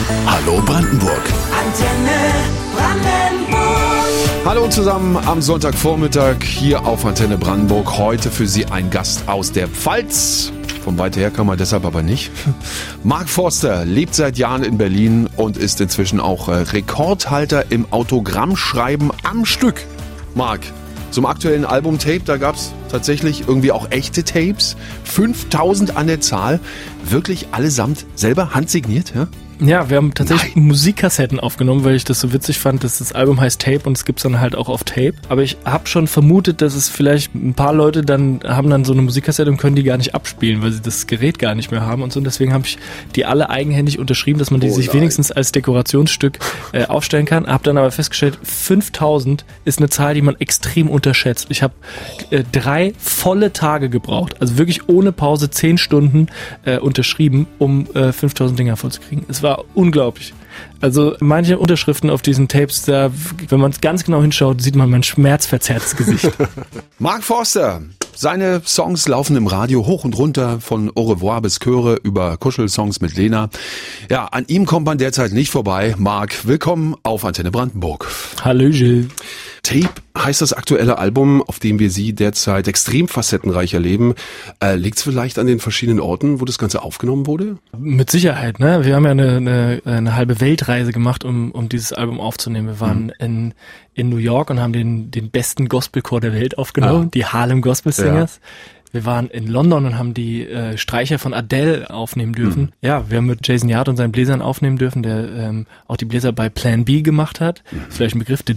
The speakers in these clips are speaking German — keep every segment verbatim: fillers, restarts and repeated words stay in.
Hallo Brandenburg. Antenne Brandenburg. Hallo zusammen am Sonntagvormittag hier auf Antenne Brandenburg. Heute für Sie ein Gast aus der Pfalz. Von weit her kann man deshalb aber nicht. Mark Forster lebt seit Jahren in Berlin und ist inzwischen auch Rekordhalter im Autogrammschreiben am Stück. Mark, zum aktuellen Album-Tape, da gab's tatsächlich irgendwie auch echte Tapes. fünftausend an der Zahl. Wirklich allesamt selber handsigniert, ja? Ja, wir haben tatsächlich Nein. Musikkassetten aufgenommen, weil ich das so witzig fand, dass das Album heißt Tape und es gibt's dann halt auch auf Tape. Aber ich habe schon vermutet, dass es vielleicht ein paar Leute dann haben dann so eine Musikkassette und können die gar nicht abspielen, weil sie das Gerät gar nicht mehr haben und so. Und deswegen habe ich die alle eigenhändig unterschrieben, dass man die oh sich nein. wenigstens als Dekorationsstück äh, aufstellen kann. Hab dann aber festgestellt, fünftausend ist eine Zahl, die man extrem unterschätzt. Ich habe äh, drei volle Tage gebraucht, also wirklich ohne Pause zehn Stunden äh, unterschrieben, um äh, fünftausend Dinger vollzukriegen. Es war unglaublich. Also manche Unterschriften auf diesen Tapes, da, wenn man es ganz genau hinschaut, sieht man mein schmerzverzerrtes Gesicht. Mark Forster. Seine Songs laufen im Radio hoch und runter, von Au revoir bis Chöre über Kuschelsongs mit Lena. Ja, an ihm kommt man derzeit nicht vorbei. Mark, willkommen auf Antenne Brandenburg. Hallo Gilles. Tape heißt das aktuelle Album, auf dem wir Sie derzeit extrem facettenreich erleben. Äh, Liegt es vielleicht an den verschiedenen Orten, wo das Ganze aufgenommen wurde? Mit Sicherheit, ne? Wir haben ja eine, eine, eine halbe Weltreise gemacht, um, um dieses Album aufzunehmen. Wir waren mhm. in, in New York und haben den, den besten Gospelchor der Welt aufgenommen, ah. die Harlem Gospel Singers. Ja. Wir waren in London und haben die äh, Streicher von Adele aufnehmen dürfen. Mhm. Ja, wir haben mit Jason Yard und seinen Bläsern aufnehmen dürfen, der ähm, auch die Bläser bei Plan B gemacht hat. Mhm. Vielleicht ein Begriff.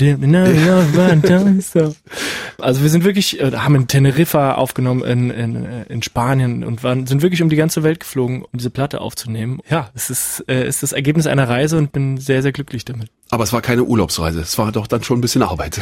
Also wir sind wirklich, äh, haben in Teneriffa aufgenommen, in, in, in Spanien und waren, sind wirklich um die ganze Welt geflogen, um diese Platte aufzunehmen. Ja, es ist, äh, ist das Ergebnis einer Reise und bin sehr, sehr glücklich damit. Aber es war keine Urlaubsreise, es war doch dann schon ein bisschen Arbeit.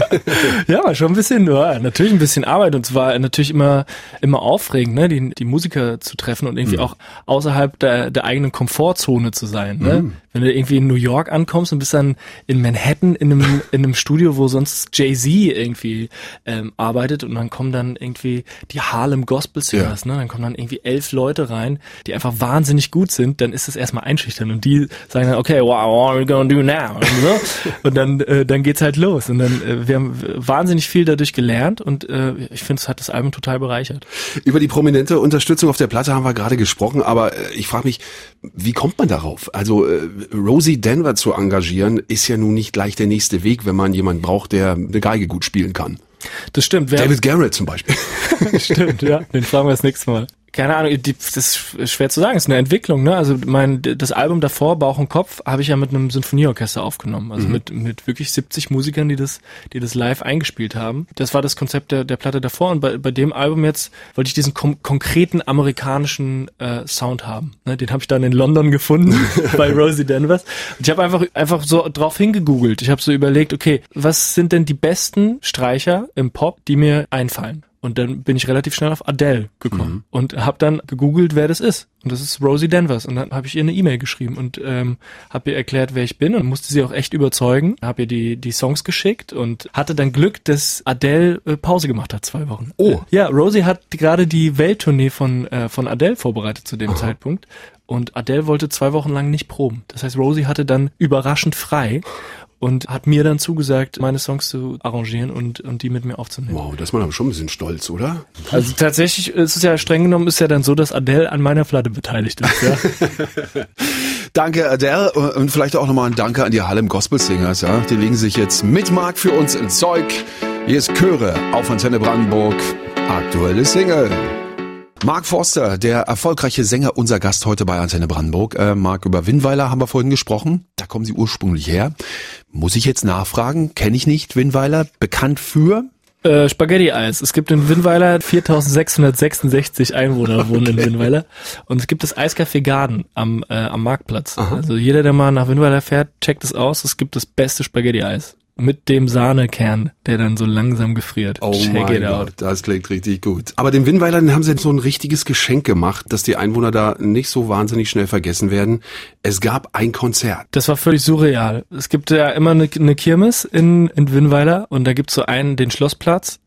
Ja, war schon ein bisschen, ja, natürlich ein bisschen Arbeit und es war natürlich immer immer aufregend, ne, die die Musiker zu treffen und irgendwie mhm. auch außerhalb der der eigenen Komfortzone zu sein, ne? Mhm. Wenn du irgendwie in New York ankommst und bist dann in Manhattan in einem in einem Studio, wo sonst Jay-Z irgendwie ähm, arbeitet und dann kommen dann irgendwie die Harlem Gospel Singers, ja. ne? Dann kommen dann irgendwie elf Leute rein, die einfach wahnsinnig gut sind, dann ist das erstmal einschüchternd und die sagen dann, okay, wow, what are we gonna do now? Und, so. und dann äh, dann geht's halt los und dann äh, wir haben wahnsinnig viel dadurch gelernt und äh, ich finde, es hat das Album total bereichert. Über die prominente Unterstützung auf der Platte haben wir gerade gesprochen, aber äh, ich frage mich, wie kommt man darauf? Also äh, Rosie Denver zu engagieren, ist ja nun nicht gleich der nächste Weg, wenn man jemanden braucht, der eine Geige gut spielen kann. Das stimmt. Wer David Garrett zum Beispiel. Stimmt, ja. Den fragen wir das nächste Mal. Keine Ahnung, die, das ist schwer zu sagen, es ist eine Entwicklung, ne? Also mein das Album davor, Bauch und Kopf, habe ich ja mit einem Symphonieorchester aufgenommen, also mhm. mit mit wirklich siebzig Musikern, die das die das live eingespielt haben. Das war das Konzept der der Platte davor und bei bei dem Album jetzt wollte ich diesen kom- konkreten amerikanischen äh, Sound haben, ne? Den habe ich dann in London gefunden bei Rosie Denver. Und ich habe einfach einfach so drauf hingegoogelt. Ich habe so überlegt, okay, was sind denn die besten Streicher im Pop, die mir einfallen? Und dann bin ich relativ schnell auf Adele gekommen mhm. und habe dann gegoogelt, wer das ist. Und das ist Rosie Denver. Und dann habe ich ihr eine E-Mail geschrieben und ähm, habe ihr erklärt, wer ich bin und musste sie auch echt überzeugen. Habe ihr die die Songs geschickt und hatte dann Glück, dass Adele äh, Pause gemacht hat, zwei Wochen. Oh. Äh, ja, Rosie hat gerade die Welttournee von äh, von Adele vorbereitet zu dem Aha. Zeitpunkt. Und Adele wollte zwei Wochen lang nicht proben. Das heißt, Rosie hatte dann überraschend frei. Und hat mir dann zugesagt, meine Songs zu arrangieren und und die mit mir aufzunehmen. Wow, da ist man aber schon ein bisschen stolz, oder? Also tatsächlich ist es ja streng genommen, ist ja dann so, dass Adele an meiner Platte beteiligt ist. Ja. Danke Adele und vielleicht auch nochmal ein Danke an die Harlem Gospel Singers. Ja, die legen sich jetzt mit Mark für uns ins Zeug. Hier ist Chöre auf Antenne Brandenburg. Aktuelle Single. Mark Forster, der erfolgreiche Sänger, unser Gast heute bei Antenne Brandenburg. Äh, Mark, über Winnweiler haben wir vorhin gesprochen. Da kommen Sie ursprünglich her. Muss ich jetzt nachfragen? Kenne ich nicht Winnweiler. Bekannt für? Äh, Spaghetti-Eis. Es gibt in Winnweiler viertausendsechshundertsechsundsechzig Einwohner wohnen okay. in Winnweiler. Und es gibt das Eiscafé Garden am, äh, am Marktplatz. Aha. Also jeder, der mal nach Winnweiler fährt, checkt es aus. Es gibt das beste Spaghetti-Eis. Mit dem Sahnekern, der dann so langsam gefriert. Oh Check mein it Gott, out. Das klingt richtig gut. Aber den Winnweilern haben sie so ein richtiges Geschenk gemacht, dass die Einwohner da nicht so wahnsinnig schnell vergessen werden. Es gab ein Konzert. Das war völlig surreal. Es gibt ja immer eine, eine Kirmes in, in Winnweiler und da gibt's so einen, den Schlossplatz.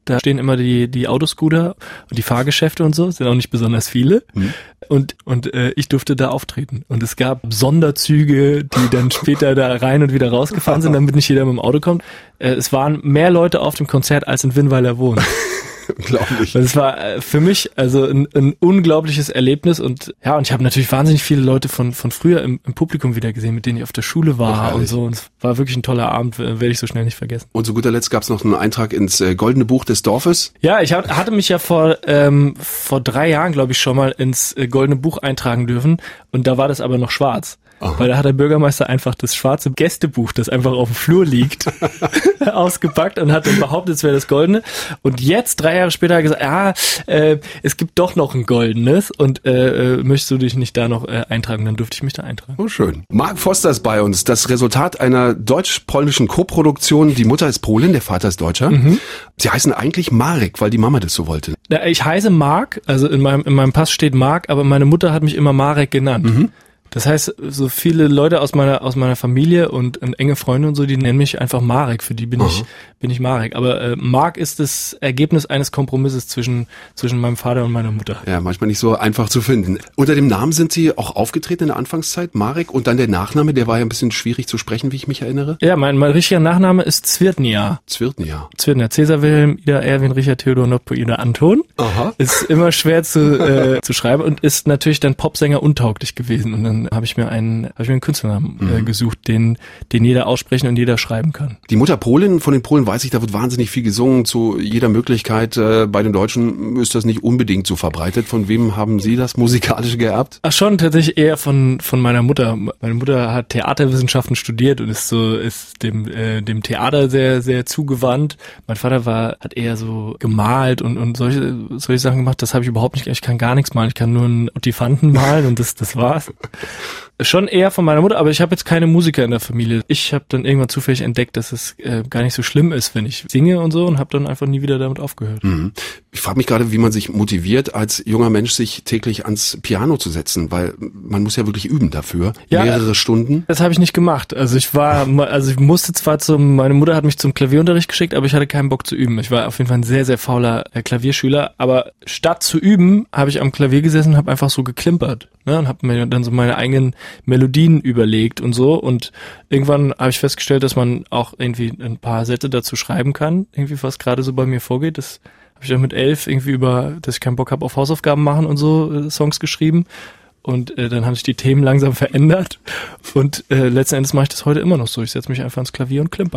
Da stehen immer die die Autoscooter und die Fahrgeschäfte und so, sind auch nicht besonders viele. Mhm. Und und äh, ich durfte da auftreten. Und es gab Sonderzüge, die dann später da rein und wieder rausgefahren sind, damit nicht jeder mit dem Auto kommt. Äh, es waren mehr Leute auf dem Konzert, als in Winnweiler wohnen. Unglaublich. Das war für mich also ein, ein unglaubliches Erlebnis und ja, und ich habe natürlich wahnsinnig viele Leute von von früher im, im Publikum wieder gesehen, mit denen ich auf der Schule war Ach, und so. Und es war wirklich ein toller Abend, werde ich so schnell nicht vergessen. Und zu guter Letzt gab es noch einen Eintrag ins äh, Goldene Buch des Dorfes. Ja, ich hab, hatte mich ja vor ähm, vor drei Jahren, glaube ich, schon mal ins äh, Goldene Buch eintragen dürfen und da war das aber noch schwarz. Aha. Weil da hat der Bürgermeister einfach das schwarze Gästebuch, das einfach auf dem Flur liegt, ausgepackt und hat dann behauptet, es wäre das Goldene. Und jetzt, drei Jahre später, hat er gesagt, ja, äh, es gibt doch noch ein Goldenes und äh, möchtest du dich nicht da noch äh, eintragen? Dann durfte ich mich da eintragen. Oh, schön. Mark Foster ist bei uns. Das Resultat einer deutsch-polnischen Koproduktion. Die Mutter ist Polin, der Vater ist Deutscher. Mhm. Sie heißen eigentlich Marek, weil die Mama das so wollte. Ja, ich heiße Mark, also in meinem, in meinem Pass steht Mark, aber meine Mutter hat mich immer Marek genannt. Mhm. Das heißt, so viele Leute aus meiner aus meiner Familie und, und enge Freunde und so, die nennen mich einfach Marek. Für die bin Aha. ich bin ich Marek. Aber äh, Mark ist das Ergebnis eines Kompromisses zwischen zwischen meinem Vater und meiner Mutter. Ja, manchmal nicht so einfach zu finden. Unter dem Namen sind Sie auch aufgetreten in der Anfangszeit, Marek, und dann der Nachname, der war ja ein bisschen schwierig zu sprechen, wie ich mich erinnere. Ja, mein, mein richtiger Nachname ist Zwirtnia. Zwirtnia. Zwirtnia. Cäsar Wilhelm, Ida Erwin, Richard Theodor Nordpol, Ida Anton. Aha. Ist immer schwer zu äh, zu schreiben und ist natürlich dann Popsänger untauglich gewesen. Und dann habe ich mir einen habe ich mir einen Künstlernamen mhm. äh, gesucht, den den jeder aussprechen und jeder schreiben kann. Die Mutter Polin, von den Polen weiß ich, da wird wahnsinnig viel gesungen zu jeder Möglichkeit. Äh, bei den Deutschen ist das nicht unbedingt so verbreitet. Von wem haben Sie das musikalisch geerbt? Ach schon, tatsächlich eher von von meiner Mutter. Meine Mutter hat Theaterwissenschaften studiert und ist so ist dem äh, dem Theater sehr sehr zugewandt. Mein Vater war hat eher so gemalt und und solche solche Sachen gemacht. Das habe ich überhaupt nicht. Ich kann gar nichts malen. Ich kann nur einen Ottifanten malen und das das war's. Schon eher von meiner Mutter, aber ich habe jetzt keine Musiker in der Familie. Ich habe dann irgendwann zufällig entdeckt, dass es äh, gar nicht so schlimm ist, wenn ich singe und so, und habe dann einfach nie wieder damit aufgehört. Mhm. Ich frage mich gerade, wie man sich motiviert, als junger Mensch sich täglich ans Piano zu setzen, weil man muss ja wirklich üben dafür, ja, mehrere Stunden. Das habe ich nicht gemacht. Also ich war, also ich musste zwar zum, meine Mutter hat mich zum Klavierunterricht geschickt, aber ich hatte keinen Bock zu üben. Ich war auf jeden Fall ein sehr, sehr fauler äh, Klavierschüler, aber statt zu üben, habe ich am Klavier gesessen und habe einfach so geklimpert, ne, und habe mir dann so meine eigenen Melodien überlegt und so, und irgendwann habe ich festgestellt, dass man auch irgendwie ein paar Sätze dazu schreiben kann, irgendwie was gerade so bei mir vorgeht. Das habe ich dann mit elf irgendwie über, dass ich keinen Bock habe auf Hausaufgaben machen und so, äh, Songs geschrieben, und äh, dann haben sich die Themen langsam verändert und äh, letzten Endes mache ich das heute immer noch so. Ich setze mich einfach ans Klavier und klimper.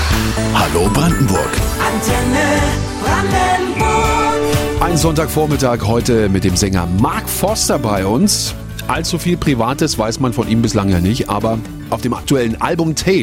Hallo Brandenburg. Antenne Brandenburg. Ein Sonntagvormittag heute mit dem Sänger Mark Foster bei uns. Allzu viel Privates weiß man von ihm bislang ja nicht, aber auf dem aktuellen Album Tape,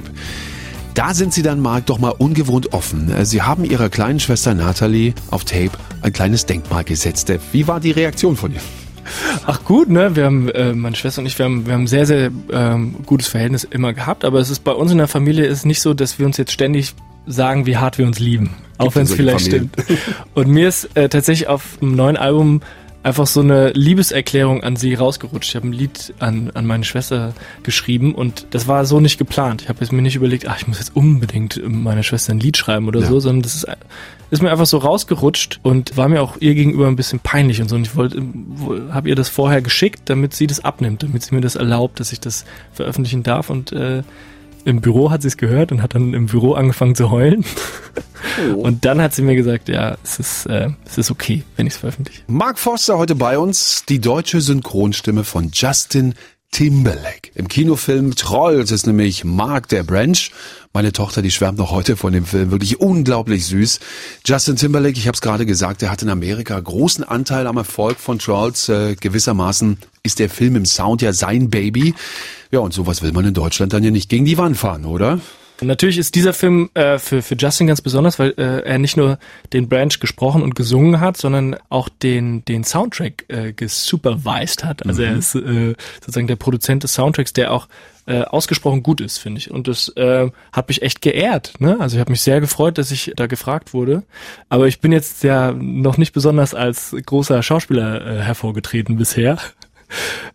da sind Sie dann, Mark, doch mal ungewohnt offen. Sie haben Ihrer kleinen Schwester Natalie auf Tape ein kleines Denkmal gesetzt. Wie war die Reaktion von ihr? Ach gut, ne? Wir haben, äh, meine Schwester und ich, wir haben, wir haben ein sehr, sehr ähm, gutes Verhältnis immer gehabt, aber es ist bei uns in der Familie ist nicht so, dass wir uns jetzt ständig sagen, wie hart wir uns lieben. Gibt auch wenn es vielleicht Familien. Stimmt. Und mir ist äh, tatsächlich auf dem neuen Album einfach so eine Liebeserklärung an sie rausgerutscht. Ich habe ein Lied an, an meine Schwester geschrieben und das war so nicht geplant. Ich habe jetzt mir nicht überlegt, ach, ich muss jetzt unbedingt meiner Schwester ein Lied schreiben oder ja. so, sondern das ist, ist mir einfach so rausgerutscht und war mir auch ihr gegenüber ein bisschen peinlich und so. Und ich wollte, habe ihr das vorher geschickt, damit sie das abnimmt, damit sie mir das erlaubt, dass ich das veröffentlichen darf, und äh, im Büro hat sie es gehört und hat dann im Büro angefangen zu heulen. Oh. Und dann hat sie mir gesagt, ja, es ist, äh, es ist okay, wenn ich es veröffentliche. Mark Foster heute bei uns, die deutsche Synchronstimme von Justin Timberlake. Im Kinofilm Trolls ist nämlich Mark der Branch. Meine Tochter, die schwärmt noch heute von dem Film, wirklich unglaublich süß. Justin Timberlake, ich habe es gerade gesagt, der hat in Amerika großen Anteil am Erfolg von Trolls. Äh, gewissermaßen ist der Film im Sound ja sein Baby. Ja, und sowas will man in Deutschland dann ja nicht gegen die Wand fahren, oder? Natürlich ist dieser Film äh, für für Justin ganz besonders, weil äh, er nicht nur den Branch gesprochen und gesungen hat, sondern auch den den Soundtrack äh, gesupervised hat. Also mhm. er ist äh, sozusagen der Produzent des Soundtracks, der auch äh, ausgesprochen gut ist, finde ich. Und das äh, hat mich echt geehrt, ne? Also ich habe mich sehr gefreut, dass ich da gefragt wurde. Aber ich bin jetzt ja noch nicht besonders als großer Schauspieler äh, hervorgetreten bisher.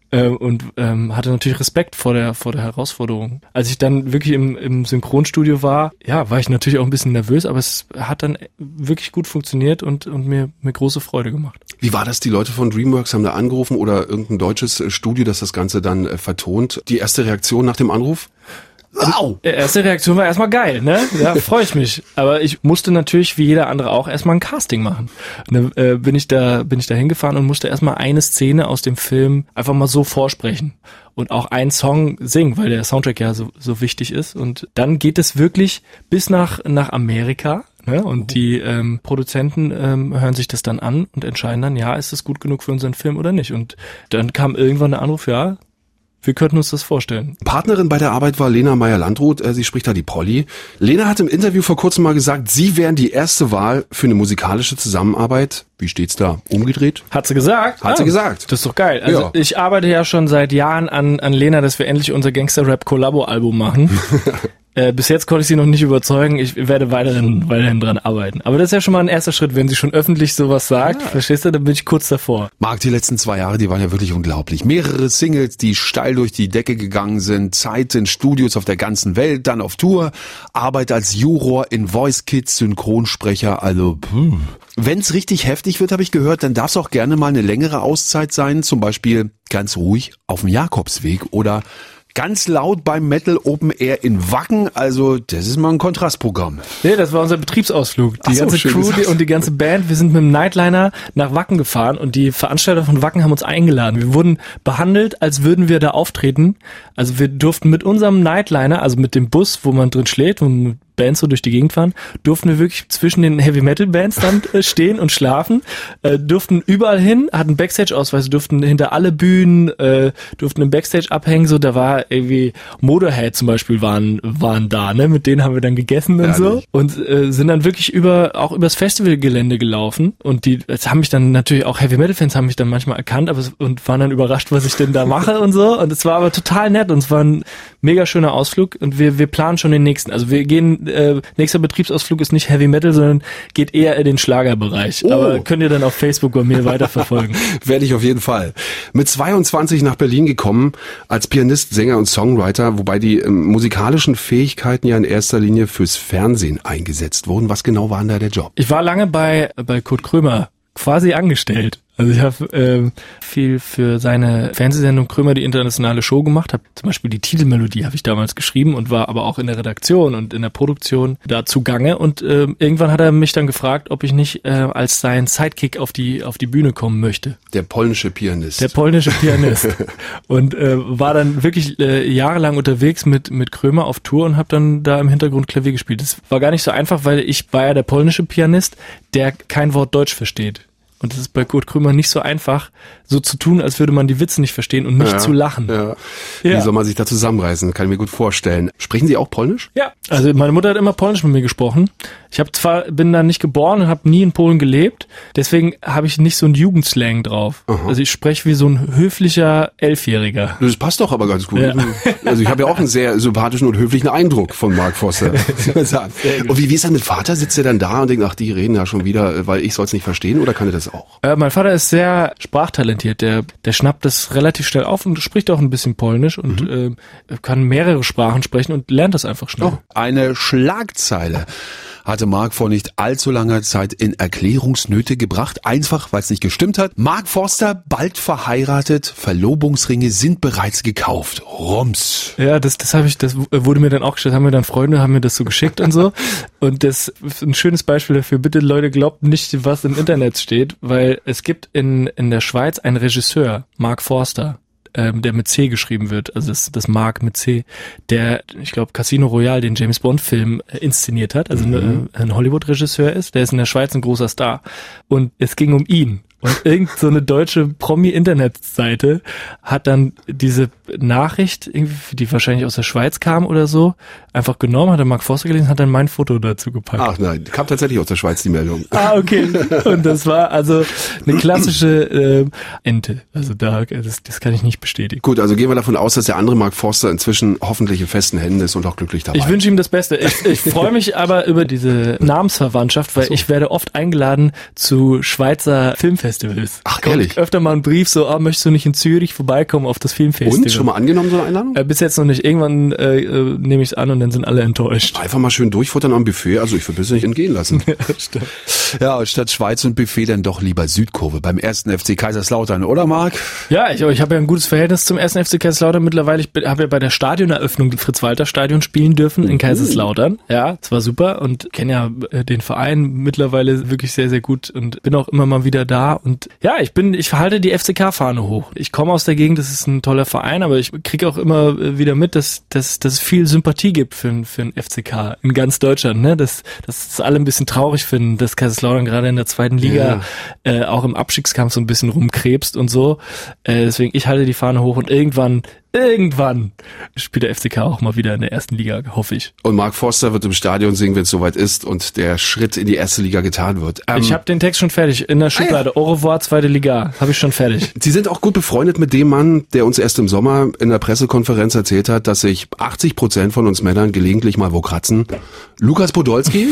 äh, und ähm, hatte natürlich Respekt vor der vor der Herausforderung. Als ich dann wirklich im, im Synchronstudio war, ja, war ich natürlich auch ein bisschen nervös, aber es hat dann wirklich gut funktioniert und und mir mir große Freude gemacht. Wie war das? Die Leute von DreamWorks haben da angerufen oder irgendein deutsches Studio, das das Ganze dann äh, vertont. Die erste Reaktion nach dem Anruf? Wow! Die erste Reaktion war erstmal geil, ne? Ja, freue ich mich. Aber ich musste natürlich, wie jeder andere auch, erstmal ein Casting machen. Und dann äh, bin ich da, bin ich da hingefahren und musste erstmal eine Szene aus dem Film einfach mal so vorsprechen. Und auch einen Song singen, weil der Soundtrack ja so, so wichtig ist. Und dann geht es wirklich bis nach, nach Amerika. Ne? Und die ähm, Produzenten ähm, hören sich das dann an und entscheiden dann, ja, ist es gut genug für unseren Film oder nicht. Und dann kam irgendwann der Anruf, ja, wir könnten uns das vorstellen. Partnerin bei der Arbeit war Lena Meyer-Landrut, sie spricht da die Polly. Lena hat im Interview vor kurzem mal gesagt, sie wären die erste Wahl für eine musikalische Zusammenarbeit. Wie steht's da? Umgedreht? Hat sie gesagt? Hat ah, sie gesagt. Das ist doch geil. Also ja. Ich arbeite ja schon seit Jahren an, an Lena, dass wir endlich unser Gangster-Rap-Kollabo-Album machen. Äh, bis jetzt konnte ich sie noch nicht überzeugen. Ich werde weiterhin, weiterhin dran arbeiten. Aber das ist ja schon mal ein erster Schritt, wenn sie schon öffentlich sowas sagt. Ja. Verstehst du? Dann bin ich kurz davor. Marc, die letzten zwei Jahre, die waren ja wirklich unglaublich. Mehrere Singles, die steil durch die Decke gegangen sind. Zeit in Studios auf der ganzen Welt, dann auf Tour. Arbeit als Juror in Voice Kids, Synchronsprecher. Also, hm. Wenn's richtig heftig wird, habe ich gehört, dann darf es auch gerne mal eine längere Auszeit sein. Zum Beispiel ganz ruhig auf dem Jakobsweg oder ganz laut beim Metal Open Air in Wacken, also das ist mal ein Kontrastprogramm. Nee, das war unser Betriebsausflug. Die so, ganze Crew die, und die ganze Band, wir sind mit dem Nightliner nach Wacken gefahren und die Veranstalter von Wacken haben uns eingeladen. Wir wurden behandelt, als würden wir da auftreten. Also wir durften mit unserem Nightliner, also mit dem Bus, wo man drin schläft und Bands so durch die Gegend fahren, durften wir wirklich zwischen den Heavy-Metal-Bands dann äh, stehen und schlafen, äh, durften überall hin, hatten Backstage-Ausweise, durften hinter alle Bühnen, äh, durften im Backstage abhängen, so, da war irgendwie Motorhead zum Beispiel waren waren da, ne, mit denen haben wir dann gegessen und ja, so nicht. Und äh, sind dann wirklich über auch übers Festivalgelände gelaufen und die jetzt haben mich dann natürlich auch Heavy-Metal-Fans haben mich dann manchmal erkannt, aber und waren dann überrascht, was ich denn da mache und so und es war aber total nett und es war ein mega schöner Ausflug und wir wir planen schon den nächsten, also wir gehen Äh, nächster Betriebsausflug ist nicht Heavy Metal, sondern geht eher in den Schlagerbereich. Oh. Aber könnt ihr dann auf Facebook bei mir weiterverfolgen. Werde ich auf jeden Fall. Mit zweiundzwanzig nach Berlin gekommen, als Pianist, Sänger und Songwriter, wobei die ähm, musikalischen Fähigkeiten ja in erster Linie fürs Fernsehen eingesetzt wurden. Was genau war denn da der Job? Ich war lange bei, bei Kurt Krömer quasi angestellt. Also ich habe ähm, viel für seine Fernsehsendung Krömer die internationale Show gemacht, habe zum Beispiel die Titelmelodie habe ich damals geschrieben und war aber auch in der Redaktion und in der Produktion da zugange und äh, irgendwann hat er mich dann gefragt, ob ich nicht äh, als sein Sidekick auf die auf die Bühne kommen möchte. Der polnische Pianist. Der polnische Pianist und äh, war dann wirklich äh, jahrelang unterwegs mit mit Krömer auf Tour und habe dann da im Hintergrund Klavier gespielt. Das war gar nicht so einfach, weil ich war ja der polnische Pianist, der kein Wort Deutsch versteht. Und es ist bei Kurt Krömer nicht so einfach, so zu tun, als würde man die Witze nicht verstehen und nicht ja, zu lachen. Ja. Ja. Wie soll man sich da zusammenreißen? Kann ich mir gut vorstellen. Sprechen Sie auch Polnisch? Ja, also meine Mutter hat immer Polnisch mit mir gesprochen. Ich habe zwar bin da nicht geboren und habe nie in Polen gelebt, deswegen habe ich nicht so einen Jugendslang drauf. Aha. Also ich spreche wie so ein höflicher Elfjähriger. Das passt doch aber ganz gut. Ja. Also ich habe ja auch einen sehr sympathischen und höflichen Eindruck von Marc Forster. Und wie, wie ist das mit Vater? Sitzt er dann da und denkt, ach, die reden ja schon wieder, weil ich soll es nicht verstehen, oder kann er das auch? Äh, mein Vater ist sehr sprachtalentiert. Der, der schnappt das relativ schnell auf und spricht auch ein bisschen Polnisch und mhm. äh, kann mehrere Sprachen sprechen und lernt das einfach schnell. Oh, eine Schlagzeile hatte Marc vor nicht allzu langer Zeit in Erklärungsnöte gebracht, einfach weil es nicht gestimmt hat. Marc Forster, bald verheiratet, Verlobungsringe sind bereits gekauft. Rums. Ja, das das habe ich, das wurde mir dann auch gestellt, haben mir dann Freunde, haben mir das so geschickt und so. Und das ist ein schönes Beispiel dafür. Bitte Leute, glaubt nicht, was im Internet steht, weil es gibt in in der Schweiz einen Regisseur, Marc Forster. Ähm, der mit C geschrieben wird, also das, das Mark mit C, der, ich glaube, Casino Royale, den James Bond Film äh, inszeniert hat, also mhm. ein, ein Hollywood-Regisseur ist, der ist in der Schweiz ein großer Star. Und es ging um ihn. Und irgend so eine deutsche Promi-Internetseite hat dann diese Nachricht, irgendwie, die wahrscheinlich aus der Schweiz kam oder so, einfach genommen, hat der Marc Forster gelesen, hat dann mein Foto dazu gepackt. Ach nein, kam tatsächlich aus der Schweiz die Meldung. Ah, okay. Und das war also eine klassische äh, Ente. Also da, das, das kann ich nicht bestätigen. Gut, also gehen wir davon aus, dass der andere Marc Forster inzwischen hoffentlich in festen Händen ist und auch glücklich dabei. Ich wünsche ihm das Beste. Ich, ich freue mich aber über diese Namensverwandtschaft, weil so. Ich werde oft eingeladen zu Schweizer Filmfestivals. Filmfestivals. Ach, Kommt ehrlich? öfter mal ein Brief so, ah, möchtest du nicht in Zürich vorbeikommen auf das Filmfestival? Und? Schon mal angenommen, so eine Einladung? Äh, bis jetzt noch nicht. Irgendwann äh, äh, nehme ich es an und dann sind alle enttäuscht. Einfach mal schön durchfuttern am Buffet. Also ich würde es nicht entgehen lassen. Ja, stimmt. Ja, statt Schweiz und Buffet dann doch lieber Südkurve beim ersten F C Kaiserslautern, oder Marc? Ja, ich, ich habe ja ein gutes Verhältnis zum ersten F C Kaiserslautern mittlerweile. Ich habe ja bei der Stadioneröffnung des Fritz-Walter-Stadion spielen dürfen in Kaiserslautern. Ja, das war super und kenne ja äh, den Verein mittlerweile wirklich sehr, sehr gut und bin auch immer mal wieder da. Und ja, ich bin, ich halte die F C K-Fahne hoch. Ich komme aus der Gegend, das ist ein toller Verein, aber ich kriege auch immer wieder mit, dass, dass, dass es viel Sympathie gibt für, für den F C K in ganz Deutschland. Ne? Dass, dass es alle ein bisschen traurig finden, dass Kaiserslautern gerade in der zweiten Liga ja. äh, auch im Abstiegskampf so ein bisschen rumkrebst und so. Äh, deswegen, ich halte die Fahne hoch und irgendwann Irgendwann spielt der F C K auch mal wieder in der ersten Liga, hoffe ich. Und Mark Forster wird im Stadion singen, wenn es soweit ist und der Schritt in die erste Liga getan wird. Ähm, ich habe den Text schon fertig, in der Schublade. Ah, ja. Au revoir, zweite Liga, habe ich schon fertig. Sie sind auch gut befreundet mit dem Mann, der uns erst im Sommer in der Pressekonferenz erzählt hat, dass sich achtzig Prozent von uns Männern gelegentlich mal wo kratzen. Lukas Podolski.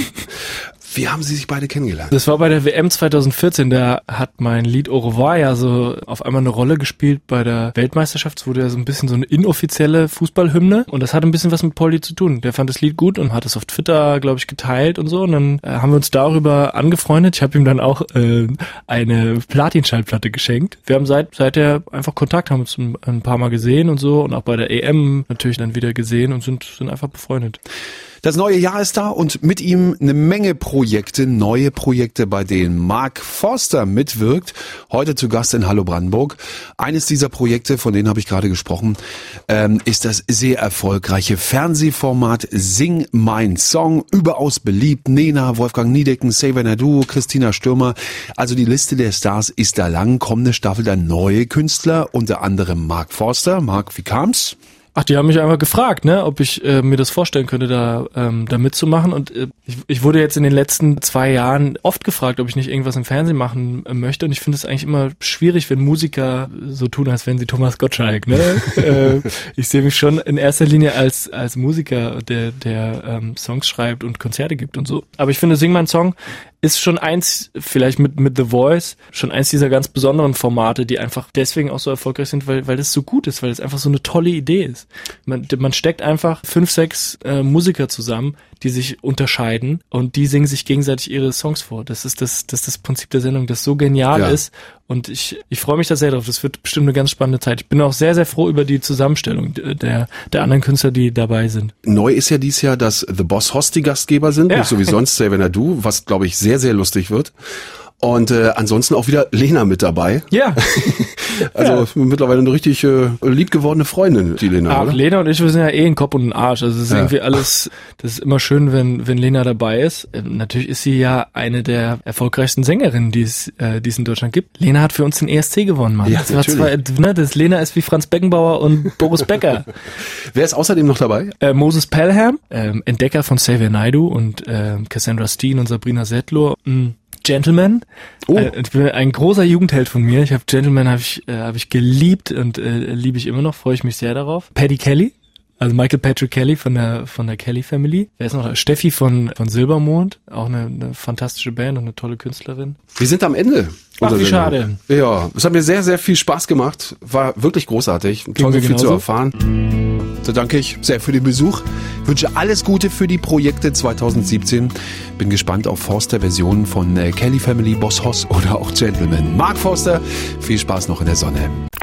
Wie haben Sie sich beide kennengelernt? Das war bei der W M zwanzig vierzehn, da hat mein Lied Au revoir ja so auf einmal eine Rolle gespielt bei der Weltmeisterschaft. Es wurde ja so ein bisschen so eine inoffizielle Fußballhymne und das hat ein bisschen was mit Poldi zu tun. Der fand das Lied gut und hat es auf Twitter, glaube ich, geteilt und so und dann äh, haben wir uns darüber angefreundet. Ich habe ihm dann auch äh, eine Platin-Schallplatte geschenkt. Wir haben seit seither einfach Kontakt, haben uns ein, ein paar Mal gesehen und so und auch bei der E M natürlich dann wieder gesehen und sind, sind einfach befreundet. Das neue Jahr ist da und mit ihm eine Menge Projekte, neue Projekte, bei denen Mark Forster mitwirkt. Heute zu Gast in Hallo Brandenburg. Eines dieser Projekte, von denen habe ich gerade gesprochen, ähm, ist das sehr erfolgreiche Fernsehformat Sing Mein Song. Überaus beliebt. Nena, Wolfgang Niedecken, Xavier Naidoo, Christina Stürmer. Also die Liste der Stars ist da lang. Kommende Staffel dann neue Künstler, unter anderem Mark Forster. Mark, wie kam's? Ach, die haben mich einfach gefragt, ne, ob ich äh, mir das vorstellen könnte, da ähm, da mitzumachen. Und äh, ich, ich wurde jetzt in den letzten zwei Jahren oft gefragt, ob ich nicht irgendwas im Fernsehen machen äh, möchte. Und ich finde es eigentlich immer schwierig, wenn Musiker so tun, als wären sie Thomas Gottschalk. Ne? äh, ich sehe mich schon in erster Linie als als Musiker, der der ähm, Songs schreibt und Konzerte gibt und so. Aber ich finde, Sing mein Song ist schon eins, vielleicht mit mit The Voice, schon eins dieser ganz besonderen Formate, die einfach deswegen auch so erfolgreich sind, weil weil das so gut ist, weil es einfach so eine tolle Idee ist. Man, man steckt einfach fünf, sechs äh, Musiker zusammen, die sich unterscheiden und die singen sich gegenseitig ihre Songs vor. Das ist das, das ist das Prinzip der Sendung, das so genial ja. ist. Und ich, ich freue mich da sehr drauf. Das wird bestimmt eine ganz spannende Zeit. Ich bin auch sehr, sehr froh über die Zusammenstellung der, der anderen Künstler, die dabei sind. Neu ist ja dieses Jahr, dass The Boss Hoss die Gastgeber sind, ja. nicht so wie sonst Xavier Naidoo, was, glaube ich, sehr, sehr lustig wird. Und äh, ansonsten auch wieder Lena mit dabei. Ja. Also ja. mittlerweile eine richtig äh, lieb gewordene Freundin, die Lena, Ach, oder? Lena und ich, wir sind ja eh ein Kopf und ein Arsch. Also es ist ja. irgendwie alles, das ist immer schön, wenn wenn Lena dabei ist. Ähm, natürlich ist sie ja eine der erfolgreichsten Sängerinnen, die es äh, die es in Deutschland gibt. Lena hat für uns den E S C gewonnen, Mann. Ja, das war zwar, ne, das Lena ist wie Franz Beckenbauer und Boris Becker. Wer ist außerdem noch dabei? Äh, Moses Pelham, äh, Entdecker von Xavier Naidoo und äh, Cassandra Steen und Sabrina Settler. Mhm. Gentleman. Oh. Äh, ich bin ein großer Jugendheld von mir. Ich habe Gentleman habe ich äh, habe ich geliebt und äh, liebe ich immer noch. Freue ich mich sehr darauf. Paddy Kelly, also Michael Patrick Kelly von der von der Kelly Family. Wer ist noch? Steffi von von Silbermond, auch eine, eine fantastische Band und eine tolle Künstlerin. Wir sind am Ende. Ach, wie schade. Ja, es hat mir sehr sehr viel Spaß gemacht. War wirklich großartig. Toll, so viel zu erfahren. So danke ich sehr für den Besuch. Wünsche alles Gute für die Projekte zwanzig siebzehn. Bin gespannt auf Forster-Versionen von äh, Kelly Family, Boss Hoss oder auch Gentleman. Mark Forster, viel Spaß noch in der Sonne.